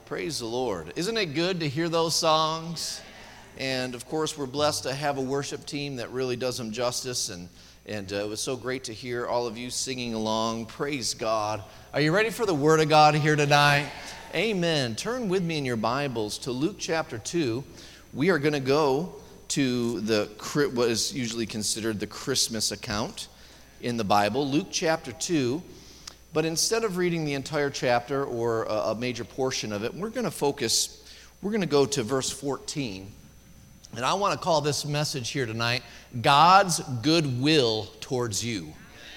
Praise the Lord. Isn't it good to hear those songs? And of course, we're blessed to have a worship team that really does them justice. And it was so great to hear all of you singing along. Praise God. Are you ready for the Word of God here tonight? Amen. Turn with me in your Bibles to Luke chapter 2. We are going to go to what is usually considered the Christmas account in the Bible, Luke chapter 2. But instead of reading the entire chapter or a major portion of it, we're going to go to verse 14. And I want to call this message here tonight, God's goodwill towards you.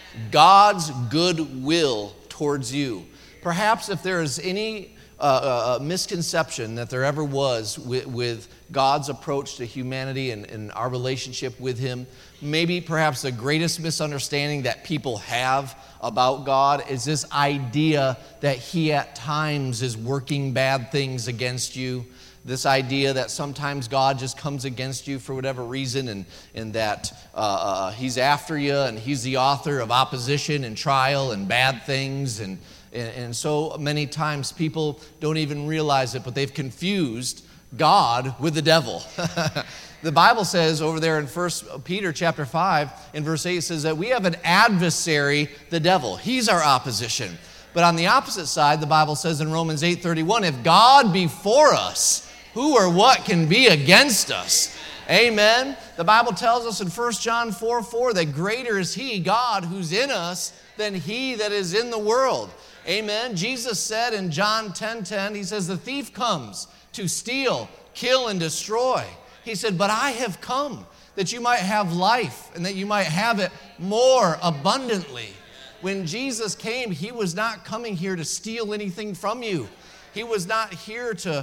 God's goodwill towards you. Perhaps if there is any misconception that there ever was with God's approach to humanity and our relationship with Him, maybe perhaps the greatest misunderstanding that people have about God is this idea that He at times is working bad things against you. This idea that sometimes God just comes against you for whatever reason and that He's after you and He's the author of opposition and trial and bad things. And so many times people don't even realize it, but they've confused God with the devil. The Bible says over there in 1 Peter chapter 5, in verse 8, it says that we have an adversary, the devil. He's our opposition. But on the opposite side, the Bible says in Romans 8:31, if God be for us, who or what can be against us? Amen. The Bible tells us in 1 John 4:4 that greater is He, God, who's in us than he that is in the world. Amen. Jesus said in John 10:10, He says, the thief comes to steal, kill, and destroy. He said, but I have come that you might have life and that you might have it more abundantly. When Jesus came, He was not coming here to steal anything from you. He was not here to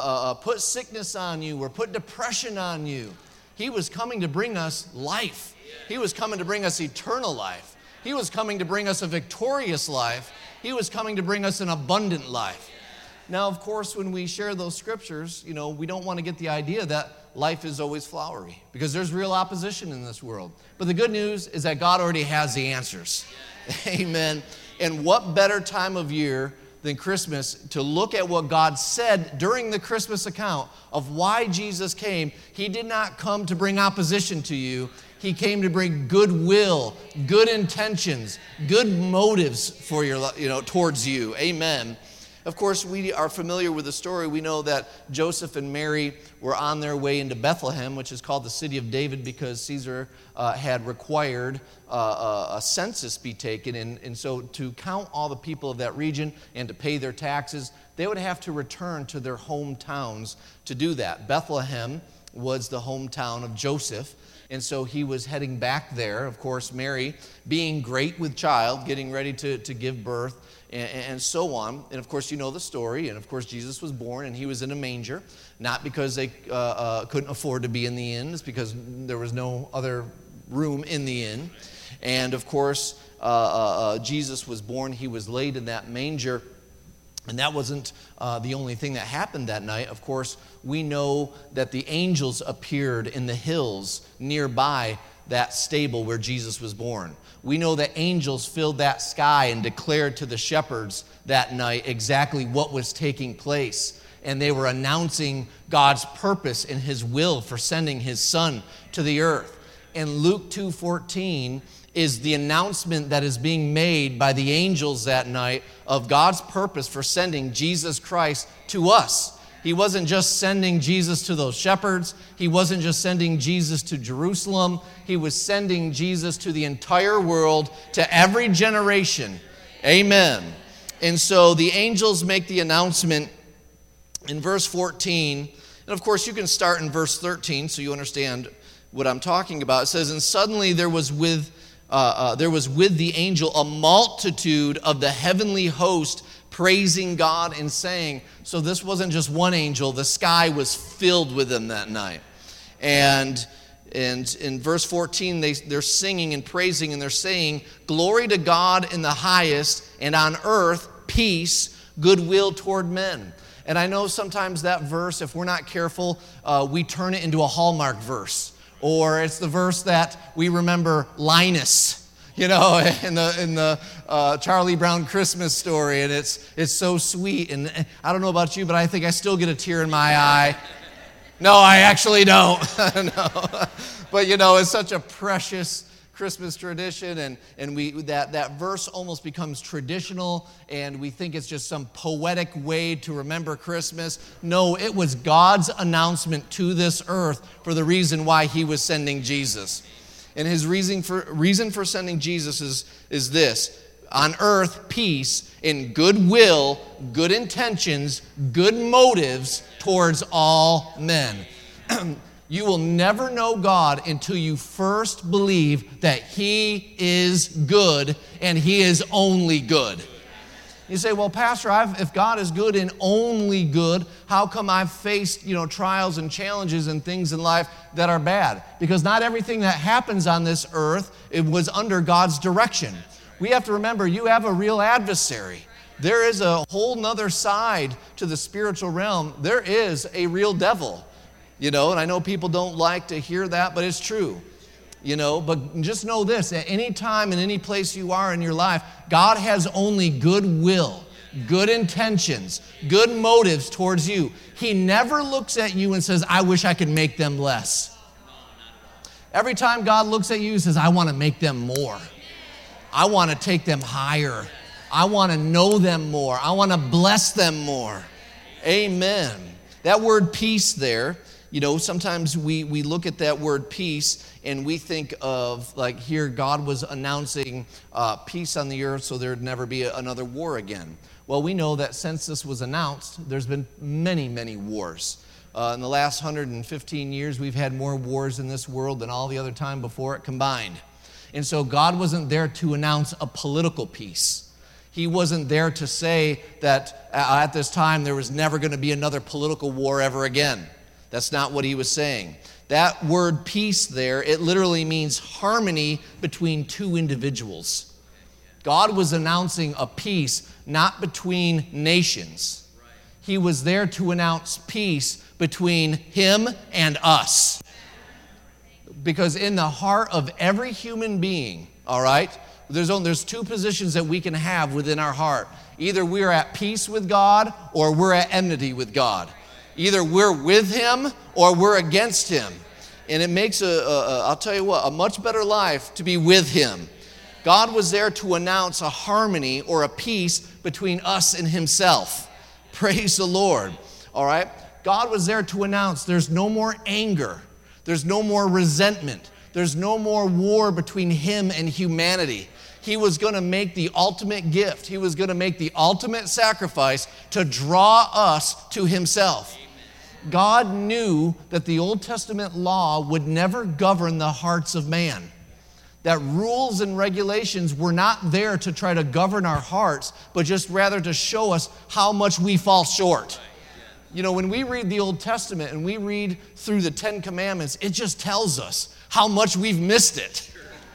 put sickness on you or put depression on you. He was coming to bring us life. He was coming to bring us eternal life. He was coming to bring us a victorious life. He was coming to bring us an abundant life. Now, of course, when we share those scriptures, we don't want to get the idea that life is always flowery because there's real opposition in this world. But the good news is that God already has the answers. Amen. And what better time of year than Christmas to look at what God said during the Christmas account of why Jesus came. He did not come to bring opposition to you. He came to bring goodwill, good intentions, good motives for towards you. Amen. Of course, we are familiar with the story. We know that Joseph and Mary were on their way into Bethlehem, which is called the city of David because Caesar had required a census be taken. And so to count all the people of that region and to pay their taxes, they would have to return to their hometowns to do that. Bethlehem was the hometown of Joseph. And so he was heading back there. Of course, Mary, being great with child, getting ready to give birth, and so on. And of course, you know the story. And of course, Jesus was born, and He was in a manger, not because they couldn't afford to be in the inn, it's because there was no other room in the inn. And of course, Jesus was born. He was laid in that manger. And that wasn't the only thing that happened that night. Of course, we know that the angels appeared in the hills nearby that stable where Jesus was born. We know that angels filled that sky and declared to the shepherds that night exactly what was taking place. And they were announcing God's purpose and His will for sending His Son to the earth. And Luke 2:14 is the announcement that is being made by the angels that night of God's purpose for sending Jesus Christ to us. He wasn't just sending Jesus to those shepherds. He wasn't just sending Jesus to Jerusalem. He was sending Jesus to the entire world, to every generation. Amen. And so the angels make the announcement in verse 14. And of course, you can start in verse 13 so you understand what I'm talking about. It says, and suddenly there was with the angel a multitude of the heavenly host praising God and saying, so this wasn't just one angel, the sky was filled with them that night. And in verse 14, they're singing and praising, and they're saying, glory to God in the highest, and on earth peace, goodwill toward men. And I know sometimes that verse, if we're not careful, we turn it into a Hallmark verse. Or it's the verse that we remember Linus, in the Charlie Brown Christmas story, and it's so sweet. And I don't know about you, but I think I still get a tear in my eye. No, I actually don't. No. But it's such a precious Christmas tradition, and that verse almost becomes traditional, and we think it's just some poetic way to remember Christmas. No, it was God's announcement to this earth for the reason why he was sending Jesus. And his reason for sending Jesus is this: on earth, peace and goodwill, good intentions, good motives towards all men. You will never know God until you first believe that he is good and he is only good. You say, well, Pastor, if God is good and only good, how come I've faced, trials and challenges and things in life that are bad? Because not everything that happens on this earth, it was under God's direction. We have to remember, you have a real adversary. There is a whole nother side to the spiritual realm. There is a real devil. And I know people don't like to hear that, but it's true. But just know this: at any time and any place you are in your life, God has only goodwill, good intentions, good motives towards you. He never looks at you and says, I wish I could make them less. Every time God looks at you, he says, I want to make them more. I want to take them higher. I want to know them more. I want to bless them more. Amen. That word peace there, sometimes we look at that word peace and we think of, like, here God was announcing peace on the earth so there'd never be another war again. Well, we know that since this was announced, there's been many, many wars. In the last 115 years, we've had more wars in this world than all the other time before it combined. And so God wasn't there to announce a political peace. He wasn't there to say that at this time there was never going to be another political war ever again. That's not what he was saying. That word peace there, it literally means harmony between two individuals. God was announcing a peace not between nations. He was there to announce peace between him and us. Because in the heart of every human being, all right, there's two positions that we can have within our heart. Either we're at peace with God or we're at enmity with God. Either we're with him or we're against him. And it makes I'll tell you what, a much better life to be with him. God was there to announce a harmony or a peace between us and himself. Praise the Lord. All right? God was there to announce there's no more anger. There's no more resentment. There's no more war between him and humanity. He was going to make the ultimate gift. He was going to make the ultimate sacrifice to draw us to himself. God knew that the Old Testament law would never govern the hearts of man. That rules and regulations were not there to try to govern our hearts, but just rather to show us how much we fall short. When we read the Old Testament and we read through the Ten Commandments, it just tells us how much we've missed it.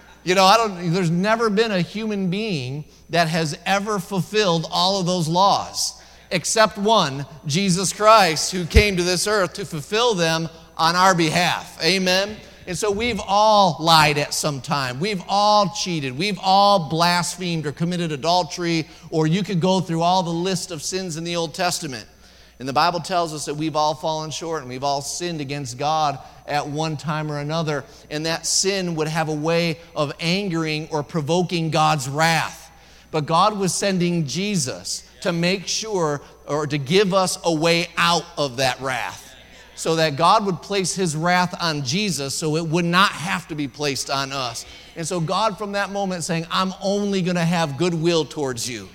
There's never been a human being that has ever fulfilled all of those laws, except one, Jesus Christ, who came to this earth to fulfill them on our behalf. Amen? And so we've all lied at some time. We've all cheated. We've all blasphemed or committed adultery, or you could go through all the list of sins in the Old Testament. And the Bible tells us that we've all fallen short and we've all sinned against God at one time or another. And that sin would have a way of angering or provoking God's wrath. But God was sending Jesus to make sure, or to give us a way out of that wrath, so that God would place his wrath on Jesus so it would not have to be placed on us. And so God from that moment saying, I'm only going to have goodwill towards you.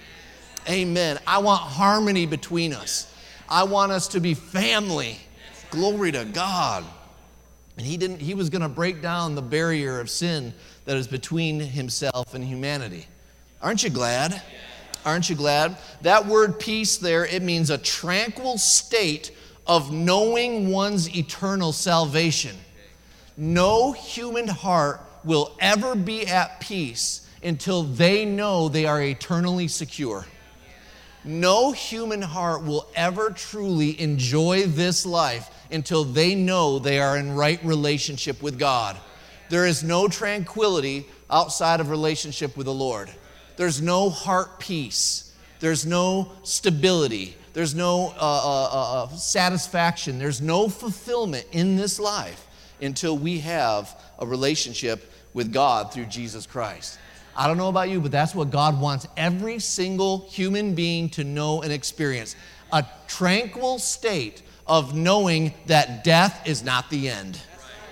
Amen. I want harmony between us. I want us to be family. Glory to God. And he was going to break down the barrier of sin that is between himself and humanity. Aren't you glad? Aren't you glad? That word peace there, it means a tranquil state of knowing one's eternal salvation. No human heart will ever be at peace until they know they are eternally secure. No human heart will ever truly enjoy this life until they know they are in right relationship with God. There is no tranquility outside of relationship with the Lord. There's no heart peace. There's no stability. There's no satisfaction. There's no fulfillment in this life until we have a relationship with God through Jesus Christ. I don't know about you, but that's what God wants every single human being to know and experience. A tranquil state of knowing that death is not the end.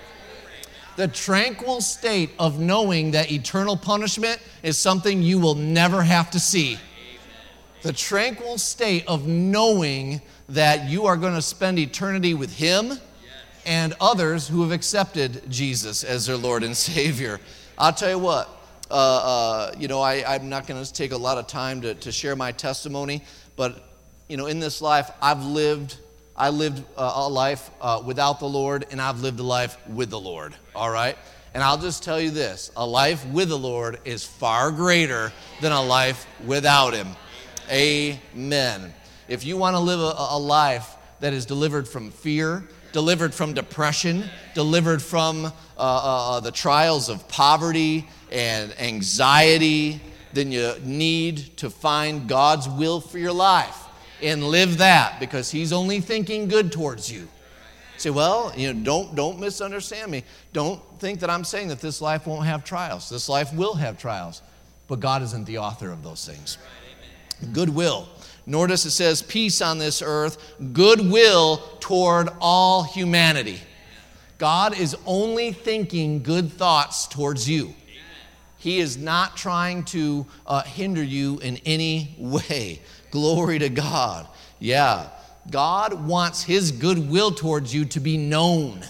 The tranquil state of knowing that eternal punishment is something you will never have to see. The tranquil state of knowing that you are going to spend eternity with Him and others who have accepted Jesus as their Lord and Savior. I'll tell you what, I'm not going to take a lot of time to share my testimony, but in this life, I lived a life without the Lord, and I've lived a life with the Lord, all right? And I'll just tell you this, a life with the Lord is far greater than a life without Him. Amen. If you want to live a life that is delivered from fear, delivered from depression, delivered from the trials of poverty and anxiety, then you need to find God's will for your life and live that, because He's only thinking good towards you. Say, well, don't misunderstand me. Don't think that I'm saying that this life won't have trials. This life will have trials, but God isn't the author of those things. Goodwill. Notice it says peace on this earth, goodwill toward all humanity. God is only thinking good thoughts towards you. He is not trying to hinder you in any way. Glory to God. Yeah. God wants His goodwill towards you to be known.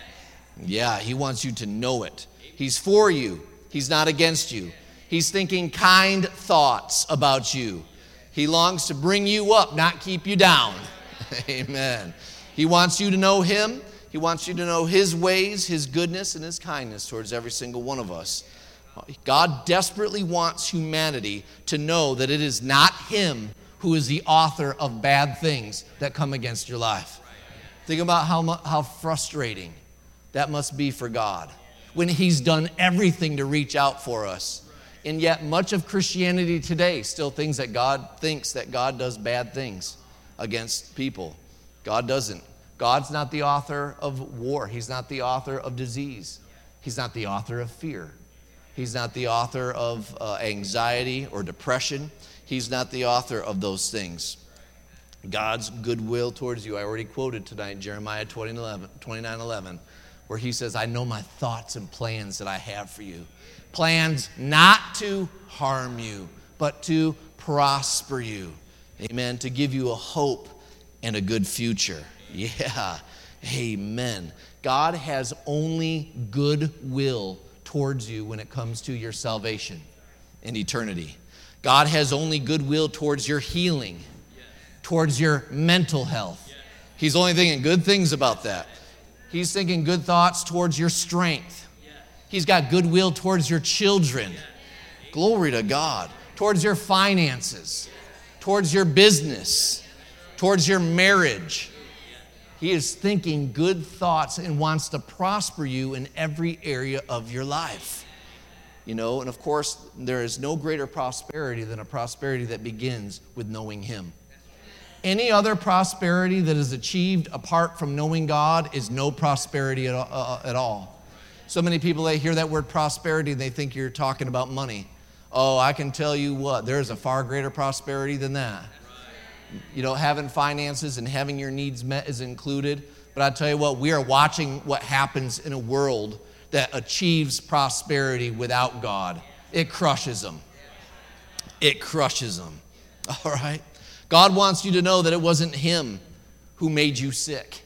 Yeah, He wants you to know it. He's for you. He's not against you. He's thinking kind thoughts about you. He longs to bring you up, not keep you down. Amen. He wants you to know Him. He wants you to know His ways, His goodness, and His kindness towards every single one of us. God desperately wants humanity to know that it is not Him who is the author of bad things that come against your life. Think about how frustrating that must be for God when He's done everything to reach out for us. And yet much of Christianity today still thinks that God does bad things against people. God doesn't. God's not the author of war. He's not the author of disease. He's not the author of fear. He's not the author of anxiety or depression. He's not the author of those things. God's goodwill towards you. I already quoted tonight Jeremiah 29:11, where He says, I know my thoughts and plans that I have for you. Plans not to harm you, but to prosper you. Amen. To give you a hope and a good future. Yeah. Amen. God has only goodwill towards you when it comes to your salvation and eternity. God has only goodwill towards your healing, towards your mental health. He's only thinking good things about that. He's thinking good thoughts towards your strength. He's got goodwill towards your children. Glory to God. Towards your finances, towards your business, towards your marriage. He is thinking good thoughts and wants to prosper you in every area of your life. And of course, there is no greater prosperity than a prosperity that begins with knowing Him. Any other prosperity that is achieved apart from knowing God is no prosperity at all. So many people, they hear that word prosperity, they think you're talking about money. Oh, I can tell you what, there's a far greater prosperity than that. Having finances and having your needs met is included. But I tell you what, we are watching what happens in a world that achieves prosperity without God. It crushes them. It crushes them. All right? God wants you to know that it wasn't Him who made you sick.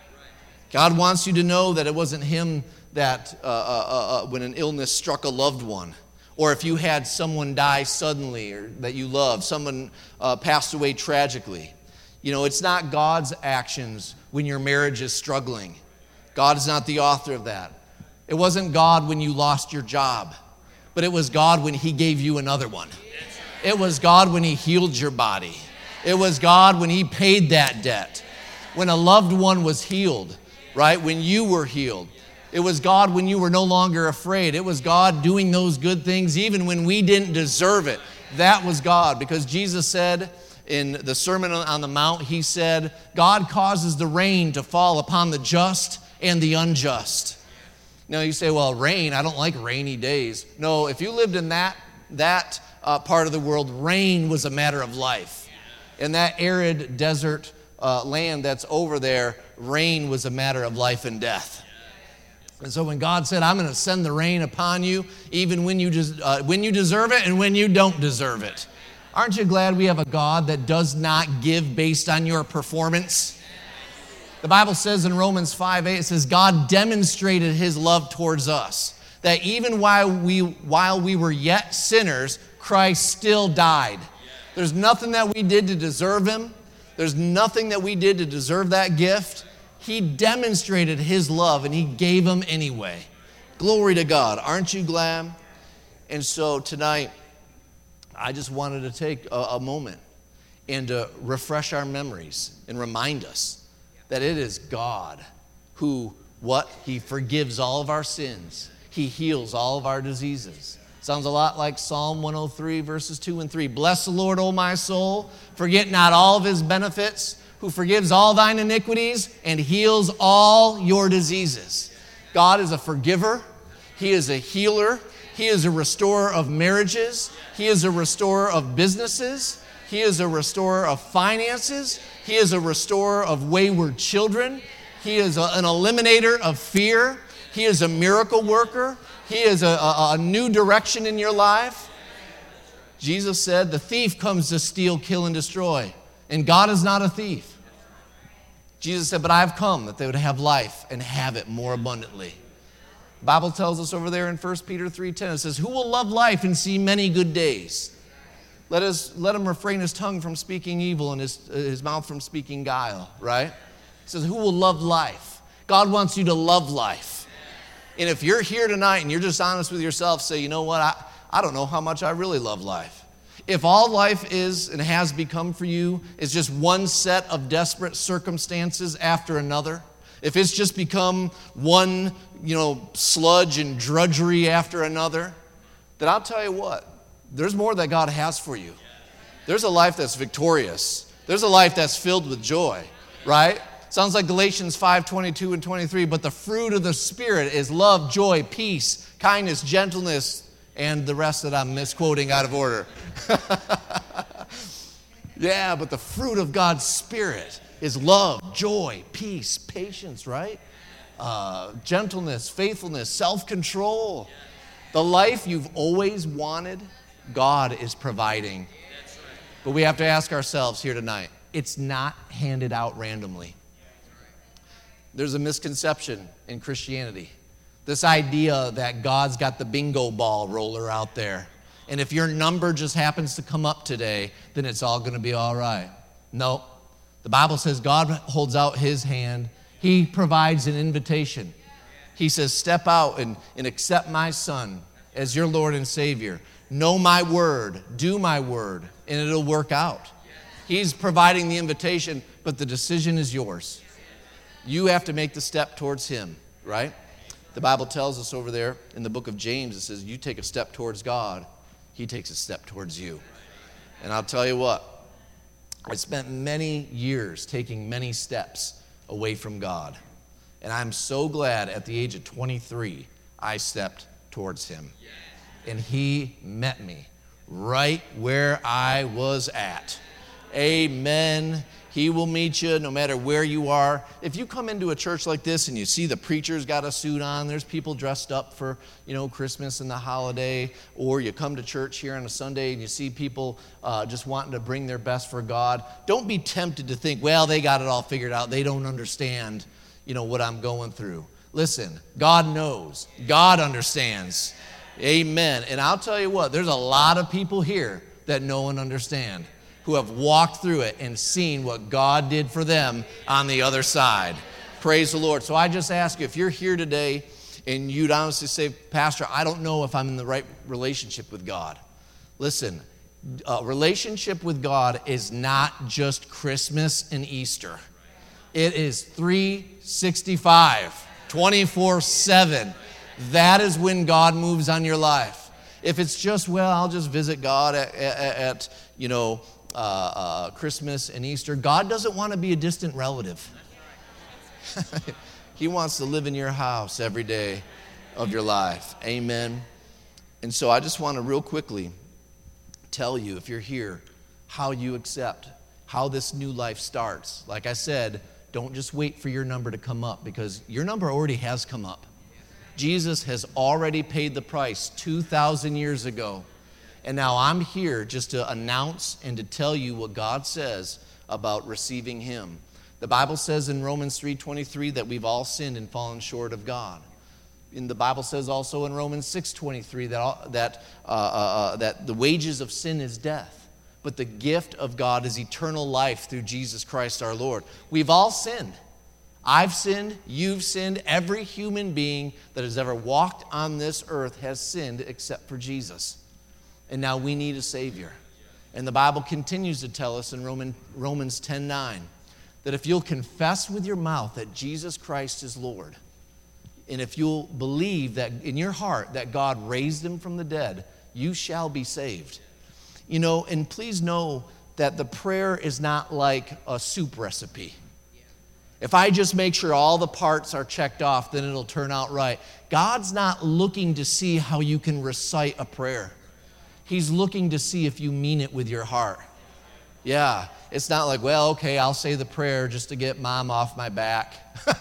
God wants you to know that it wasn't Him that when an illness struck a loved one, or if you had someone die suddenly or that you love, someone passed away tragically. It's not God's actions when your marriage is struggling. God is not the author of that. It wasn't God when you lost your job, but it was God when He gave you another one. It was God when He healed your body. It was God when He paid that debt. When a loved one was healed, right? When you were healed. It was God when you were no longer afraid. It was God doing those good things even when we didn't deserve it. That was God, because Jesus said in the Sermon on the Mount, he said, God causes the rain to fall upon the just and the unjust. Now you say, well, rain, I don't like rainy days. No, if you lived in that part of the world, rain was a matter of life. In that arid desert land that's over there, rain was a matter of life and death. And so when God said, I'm going to send the rain upon you, even when you deserve it and when you don't deserve it. Aren't you glad we have a God that does not give based on your performance? The Bible says in Romans 5:8, it says, God demonstrated his love towards us, that even while we were yet sinners, Christ still died. There's nothing that we did to deserve him. There's nothing that we did to deserve that gift. He demonstrated his love, and he gave him anyway. Glory to God. Aren't you glad? And so tonight, I just wanted to take a moment and to refresh our memories and remind us that it is God who, He forgives all of our sins. He heals all of our diseases. Sounds a lot like Psalm 103, verses 2 and 3. Bless the Lord, O my soul. Forget not all of his benefits, who forgives all thine iniquities and heals all your diseases. God is a forgiver. He is a healer. He is a restorer of marriages. He is a restorer of businesses. He is a restorer of finances. He is a restorer of wayward children. He is an eliminator of fear. He is a miracle worker. He is a new direction in your life. Jesus said, the thief comes to steal, kill, and destroy. And God is not a thief. Jesus said, but I have come that they would have life and have it more abundantly. The Bible tells us over there in 1 Peter 3:10, it says, who will love life and see many good days? Let him refrain his tongue from speaking evil and his mouth from speaking guile, right? It says, who will love life? God wants you to love life. And if you're here tonight and you're just honest with yourself, say, you know what, I don't know how much I really love life. If all life is and has become for you is just one set of desperate circumstances after another, if it's just become one, sludge and drudgery after another, then I'll tell you what, there's more that God has for you. There's a life that's victorious. There's a life that's filled with joy, right? Sounds like Galatians 5:22 and 23, but the fruit of the Spirit is love, joy, peace, kindness, gentleness, and the rest that I'm misquoting out of order. Yeah, but the fruit of God's Spirit is love, joy, peace, patience, right? Gentleness, faithfulness, self-control. The life you've always wanted, God is providing. But we have to ask ourselves here tonight, it's not handed out randomly. There's a misconception in Christianity. This idea that God's got the bingo ball roller out there. And if your number just happens to come up today, then it's all going to be all right. No. The Bible says God holds out his hand. He provides an invitation. He says, step out and accept my son as your Lord and Savior. Know my word, do my word, and it'll work out. He's providing the invitation, but the decision is yours. You have to make the step towards him, right? The Bible tells us over there in the book of James, it says, you take a step towards God, he takes a step towards you. And I'll tell you what, I spent many years taking many steps away from God. And I'm so glad at the age of 23, I stepped towards him. And he met me right where I was at. Amen. He will meet you no matter where you are. If you come into a church like this and you see the preacher's got a suit on, there's people dressed up for, Christmas and the holiday, or you come to church here on a Sunday and you see people just wanting to bring their best for God, don't be tempted to think, well, they got it all figured out. They don't understand, what I'm going through. Listen, God knows. God understands. Amen. And I'll tell you what, there's a lot of people here that know and understand, who have walked through it and seen what God did for them on the other side. Praise the Lord. So I just ask you, if you're here today and you'd honestly say, Pastor, I don't know if I'm in the right relationship with God. Listen, a relationship with God is not just Christmas and Easter. It is 365. 24/7. That is when God moves on your life. If it's just, well, I'll just visit God at Christmas and Easter, God doesn't want to be a distant relative. He wants to live in your house every day of your life. Amen. And so I just want to real quickly tell you, if you're here, how you accept, how this new life starts. Like I said, don't just wait for your number to come up, because your number already has come up. Jesus has already paid the price 2,000 years ago. And now I'm here just to announce and to tell you what God says about receiving Him. The Bible says in Romans 3:23 that we've all sinned and fallen short of God. And the Bible says also in Romans 6:23 that the wages of sin is death, but the gift of God is eternal life through Jesus Christ our Lord. We've all sinned. I've sinned, you've sinned. Every human being that has ever walked on this earth has sinned except for Jesus. And now we need a Savior. And the Bible continues to tell us in Romans 10:9 that if you'll confess with your mouth that Jesus Christ is Lord, and if you'll believe that in your heart that God raised Him from the dead, you shall be saved. You know, and please know that the prayer is not like a soup recipe. If I just make sure all the parts are checked off, then it'll turn out right. God's not looking to see how you can recite a prayer. He's looking to see if you mean it with your heart. Yeah, it's not like, well, okay, I'll say the prayer just to get mom off my back.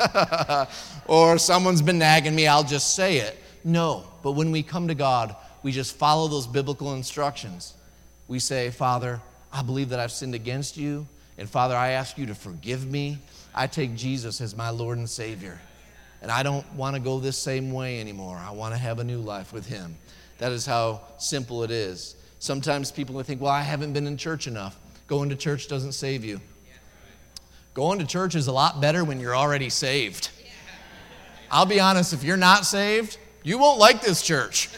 Or someone's been nagging me, I'll just say it. No, but when we come to God, we just follow those biblical instructions. We say, Father, I believe that I've sinned against you. And Father, I ask you to forgive me. I take Jesus as my Lord and Savior. And I don't want to go this same way anymore. I want to have a new life with Him. That is how simple it is. Sometimes people will think, well, I haven't been in church enough. Going to church doesn't save you. Going to church is a lot better when you're already saved. I'll be honest, if you're not saved, you won't like this church.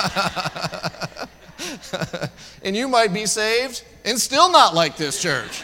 And you might be saved and still not like this church.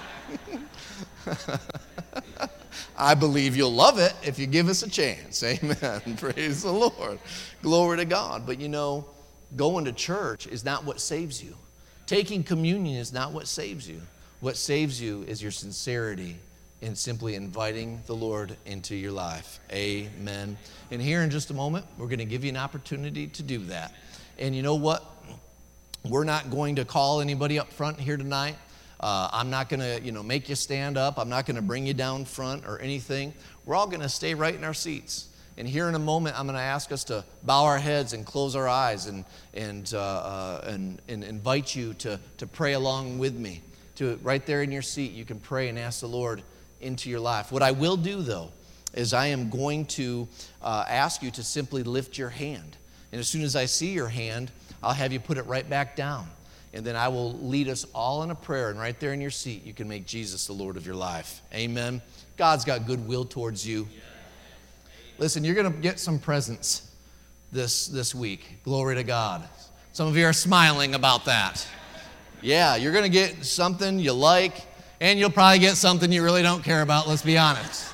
I believe you'll love it if you give us a chance. Amen. Praise the Lord. Glory to God. But you know, going to church is not what saves you. Taking communion is not what saves you. What saves you is your sincerity in simply inviting the Lord into your life. Amen. And here in just a moment, we're going to give you an opportunity to do that. And you know what? We're not going to call anybody up front here tonight. I'm not going to, make you stand up. I'm not going to bring you down front or anything. We're all going to stay right in our seats. And here in a moment, I'm going to ask us to bow our heads and close our eyes and invite you to pray along with me. Right there in your seat, you can pray and ask the Lord into your life. What I will do, though, is I am going to ask you to simply lift your hand. And as soon as I see your hand, I'll have you put it right back down. And then I will lead us all in a prayer. And right there in your seat, you can make Jesus the Lord of your life. Amen. God's got goodwill towards you. Listen, you're going to get some presents this week. Glory to God. Some of you are smiling about that. Yeah, you're going to get something you like, and you'll probably get something you really don't care about, let's be honest.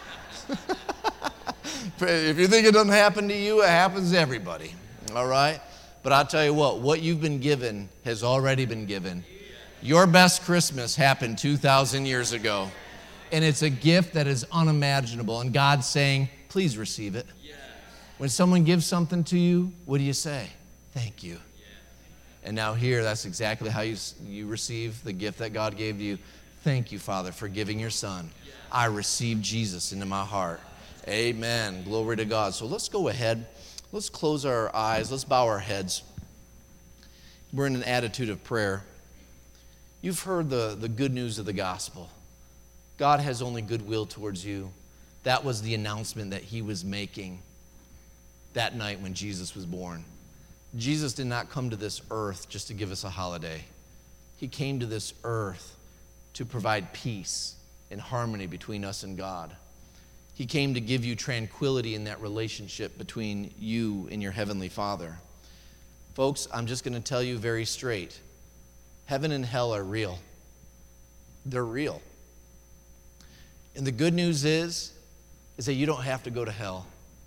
If you think it doesn't happen to you, it happens to everybody. All right? But I'll tell you what you've been given has already been given. Your best Christmas happened 2,000 years ago. And it's a gift that is unimaginable. And God's saying, please receive it. When someone gives something to you, what do you say? Thank you. And now here, that's exactly how you receive the gift that God gave you. Thank you, Father, for giving your Son. I received Jesus into my heart. Amen. Glory to God. So let's go ahead. Let's close our eyes. Let's bow our heads. We're in an attitude of prayer. You've heard the good news of the gospel. God has only goodwill towards you. That was the announcement that He was making that night when Jesus was born. Jesus did not come to this earth just to give us a holiday. He came to this earth to provide peace and harmony between us and God. He came to give you tranquility in that relationship between you and your Heavenly Father. Folks, I'm just going to tell you very straight. Heaven and hell are real. They're real. And the good news is that you don't have to go to hell.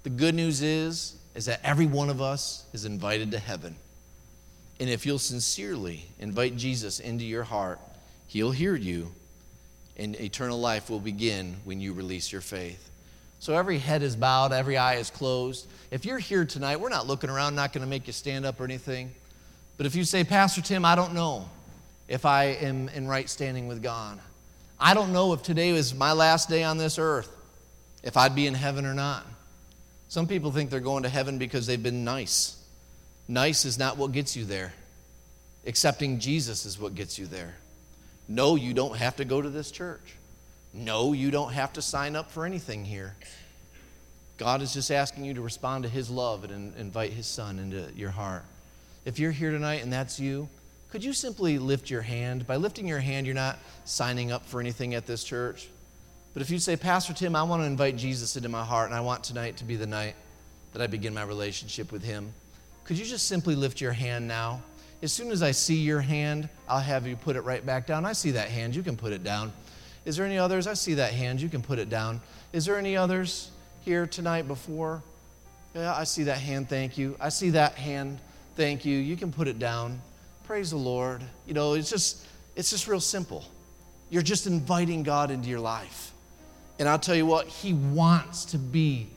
The good news is that every one of us is invited to heaven. And if you'll sincerely invite Jesus into your heart, he'll hear you, and eternal life will begin when you release your faith. So every head is bowed, every eye is closed. If you're here tonight, we're not looking around, not going to make you stand up or anything. But if you say, Pastor Tim, I don't know if I am in right standing with God. I don't know if today is my last day on this earth, if I'd be in heaven or not. Some people think they're going to heaven because they've been nice. Nice is not what gets you there. Accepting Jesus is what gets you there. No, you don't have to go to this church. No, you don't have to sign up for anything here. God is just asking you to respond to his love and invite his son into your heart. If you're here tonight and that's you, could you simply lift your hand? By lifting your hand, you're not signing up for anything at this church. But if you say, Pastor Tim, I want to invite Jesus into my heart, and I want tonight to be the night that I begin my relationship with him, could you just simply lift your hand now? As soon as I see your hand, I'll have you put it right back down. I see that hand. You can put it down. Is there any others? I see that hand. You can put it down. Is there any others here tonight before? Yeah, I see that hand. Thank you. I see that hand. Thank you. You can put it down. Praise the Lord. You know, it's just real simple. You're just inviting God into your life. And I'll tell you what, he wants to be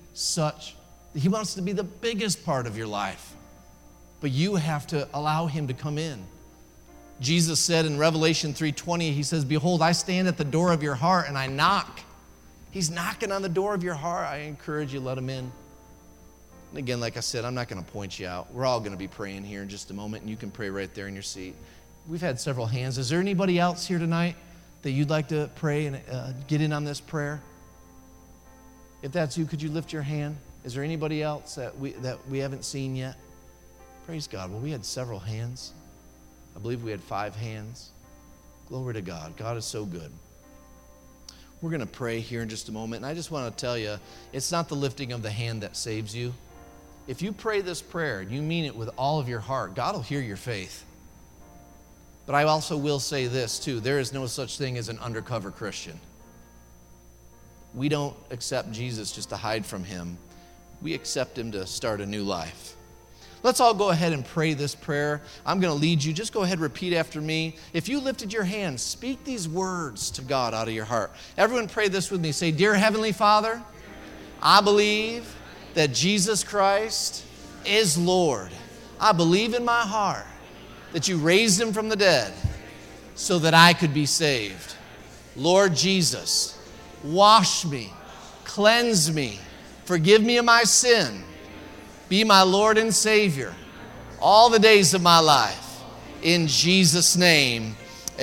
the biggest part of your life. But you have to allow him to come in. Jesus said in Revelation 3:20, he says, behold, I stand at the door of your heart and I knock. He's knocking on the door of your heart. I encourage you, let him in. And again, like I said, I'm not going to point you out. We're all going to be praying here in just a moment, and you can pray right there in your seat. We've had several hands. Is there anybody else here tonight that you'd like to pray and get in on this prayer? If that's you, could you lift your hand? Is there anybody else that we haven't seen yet? Praise God. Well, we had several hands. I believe we had 5 hands. Glory to God. God is so good. We're going to pray here in just a moment. And I just want to tell you, it's not the lifting of the hand that saves you. If you pray this prayer and you mean it with all of your heart, God will hear your faith. But I also will say this too. There is no such thing as an undercover Christian. We don't accept Jesus just to hide from him. We accept him to start a new life. Let's all go ahead and pray this prayer. I'm going to lead you. Just go ahead and repeat after me. If you lifted your hand, speak these words to God out of your heart. Everyone pray this with me. Say, Dear Heavenly Father, I believe that Jesus Christ is Lord. I believe in my heart that you raised him from the dead so that I could be saved. Lord Jesus, wash me, cleanse me, forgive me of my sin. Be my Lord and Savior all the days of my life. In Jesus' name,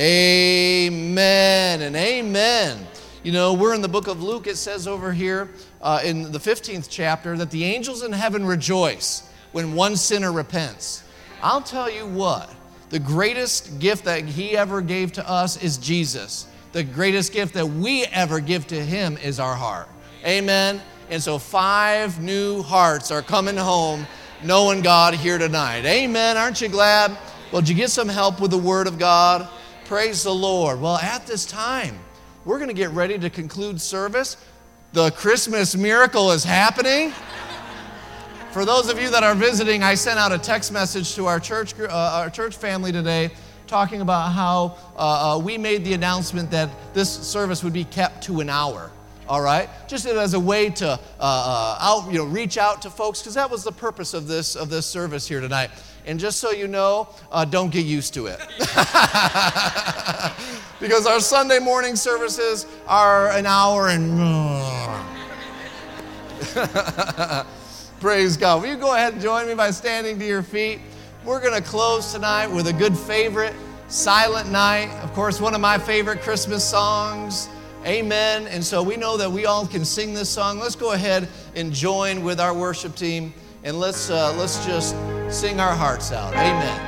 amen and amen. You know, we're in the book of Luke. It says over here in the 15th chapter that the angels in heaven rejoice when one sinner repents. I'll tell you what, the greatest gift that he ever gave to us is Jesus. The greatest gift that we ever give to him is our heart. Amen. And so 5 new hearts are coming home knowing God here tonight. Amen. Aren't you glad? Well, did you get some help with the Word of God? Praise the Lord. Well, at this time, we're going to get ready to conclude service. The Christmas miracle is happening. For those of you that are visiting, I sent out a text message to our church family today talking about how we made the announcement that this service would be kept to an hour. All right, just as a way to reach out to folks, because that was the purpose of this service here tonight. And just so you know, don't get used to it, because our Sunday morning services are an hour and praise God. Will you go ahead and join me by standing to your feet? We're going to close tonight with a good favorite, Silent Night. Of course, one of my favorite Christmas songs. Amen. And so we know that we all can sing this song. Let's go ahead and join with our worship team, and let's just sing our hearts out. Amen.